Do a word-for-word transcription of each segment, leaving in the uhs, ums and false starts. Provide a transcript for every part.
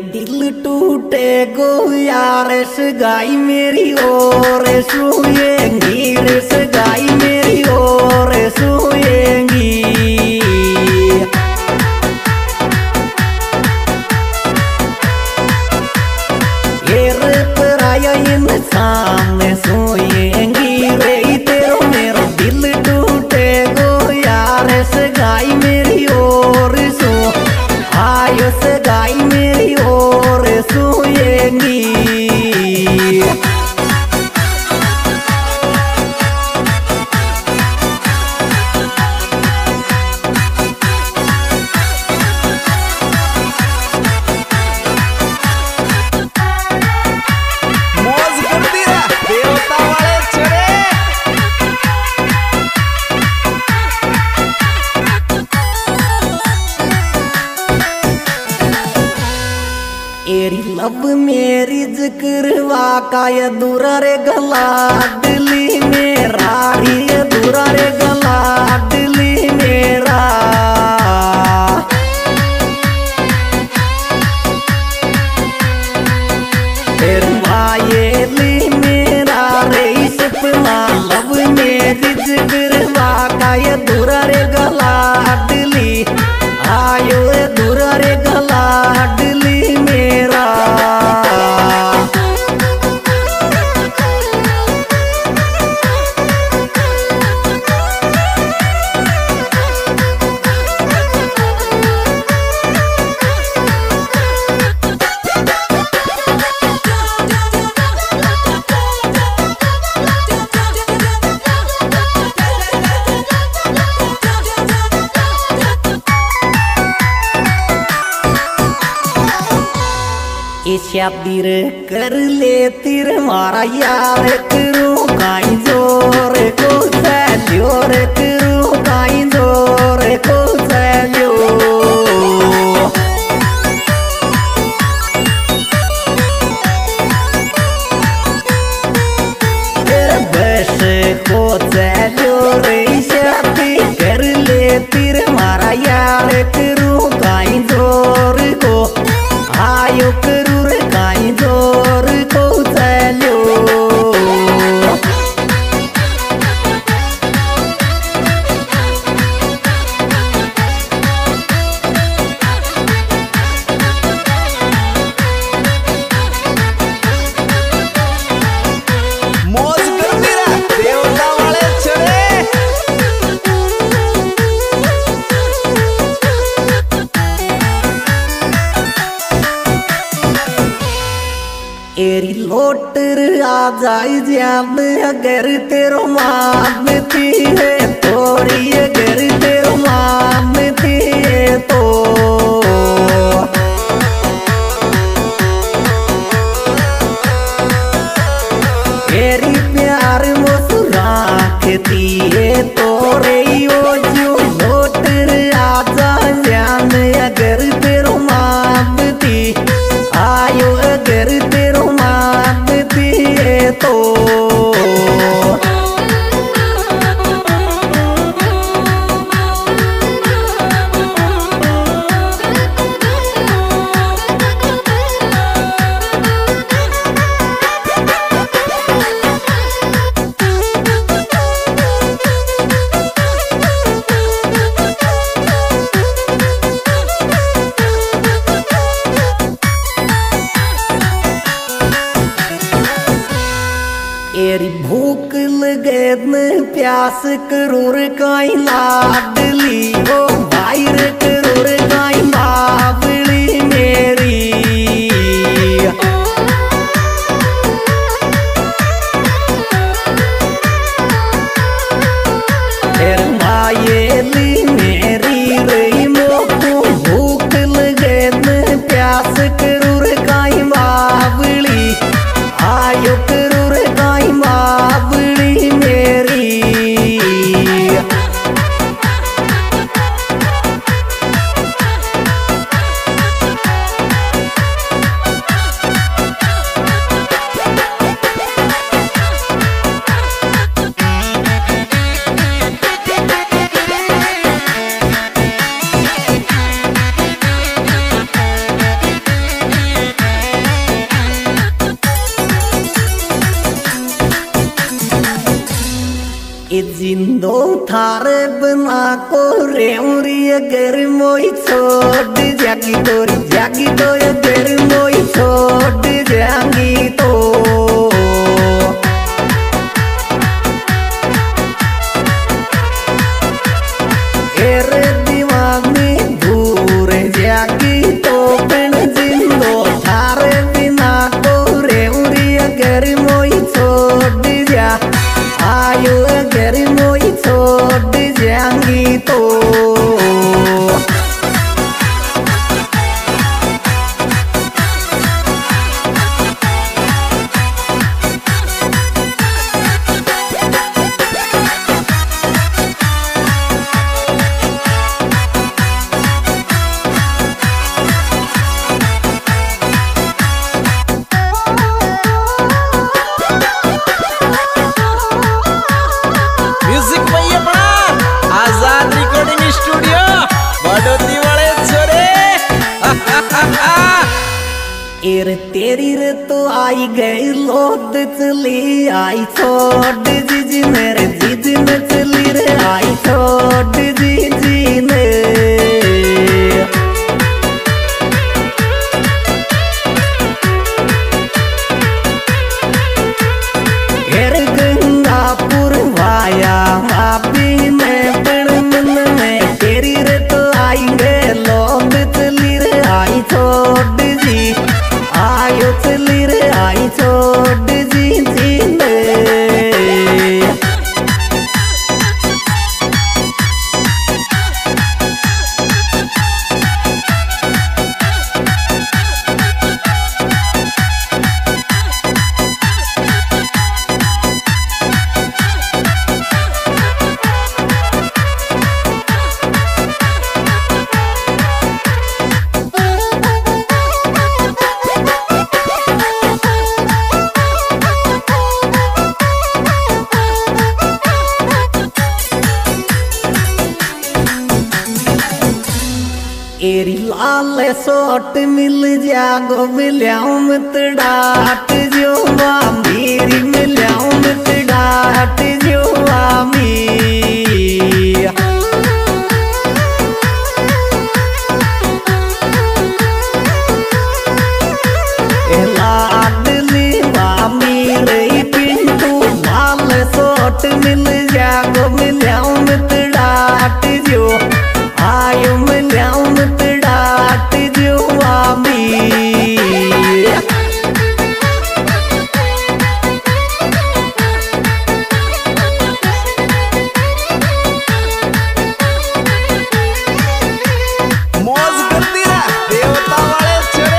दिल टूटे गो यार सगाई मेरी और सोएंगी रे सगाई मेरी और सोएंगी। ये रे पराया इंसान सोएंगी रे तेरो मेरो दिल टूटे गो यार सगाई मेरी और सो आयो सगाई मेरी और सोएंगी। एरी लब मेरी जिक्र का अधूरा रे गला दिली मेरा री अधूरा रे गला दिली मेरा। ली मेरा रे सपना लब मेरी जिक्र का अधूरा रे गला दिली आयो अधूरा रे गला दिली मेरा। शादी रे कर ले तिर मारा यार करूं काई जोर को सैल्यो रे करूं काई जोर को सैल्यो। बस को सैल्यो रे शादी कर ले तिर मारा यार करूं काई जोर को आयो करूं रे काई जोर को सैल्यो। मौज कर मेरा देवता वाले छड़े। एरी लोटर आ जाए जान अगर तेरो मानती है थोड़ी अगर तेरो मानती है तो। एरी प्यार मुस्कुराती है तो रे ओ जो लोटर आ जाए जान अगर तेरो मानती आयो अगर तेरो मानती है तो। एरी भूख लगे न प्यास करूर काई लाडली ओ भाई रे करूर काई बाबली मेरी। ली मेरी रे मोको भूख लगे न प्यास करूर काई बाबली आयो करूर काई बाबली मेरी। ए जिंदो थारे बना को रेउरी अगर मोई छोड़ जागी तोरी जागी तो अगर मोई छोड़ जागी तो एरे दिमाग में दूर जागी तो पिन जिंदो थारे बिना को रेउरी अगर मोई छोड़ जा आयो अगर मोई छोड़ जाएंगी तो एर तेरी रे तो आई गई लोद चली आई छोड़ जीजी मेरे जीजी ने चली रे आई छोड़ जीजी ने एर गंगापुर वाया भाभी में पण मन में तेरी रे तो आई गई लोद चली रे आई छोड़ जी आयो चली रे आई छोड़ जी जी ने एरी लाल सोट मिल जागो मिल्याऊं मत डाट जो मेरी मिल्याऊं मत डाट जो आमी लाडली मामी रे पिंटू लाल सोट मिल जागो मिल्याऊं मत डाट जो आयो मिल्याऊं मत डाट जो आमी मौज करती रहा देवता वाले छोरे।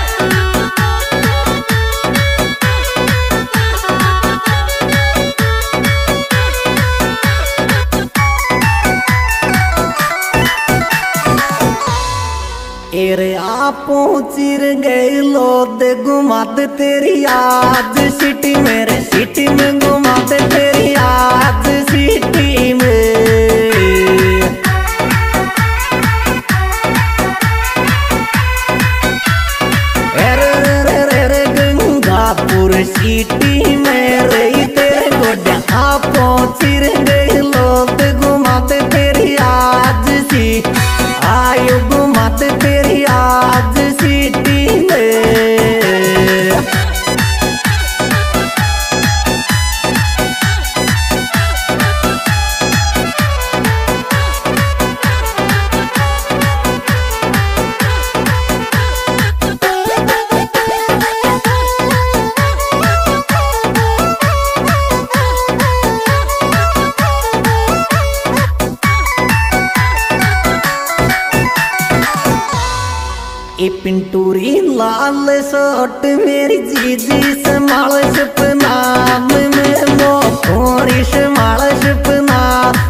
एरे आपो चिर गए लोद घुमाते तेरी आज सिटी मेरे सिटी में घुमाते तेरी आज सिटी में एरे रे रे रे गंगापुर सिटी में रही तेरे गोड्या आपो चिर गए लोद घुमाते तेरी आज सी आयो घुमाते तेरी आज सिटी में ए पिंटूरी लाल सोट मेरी जीजी संभाल सपना में मो थोड़ी संभाल सपना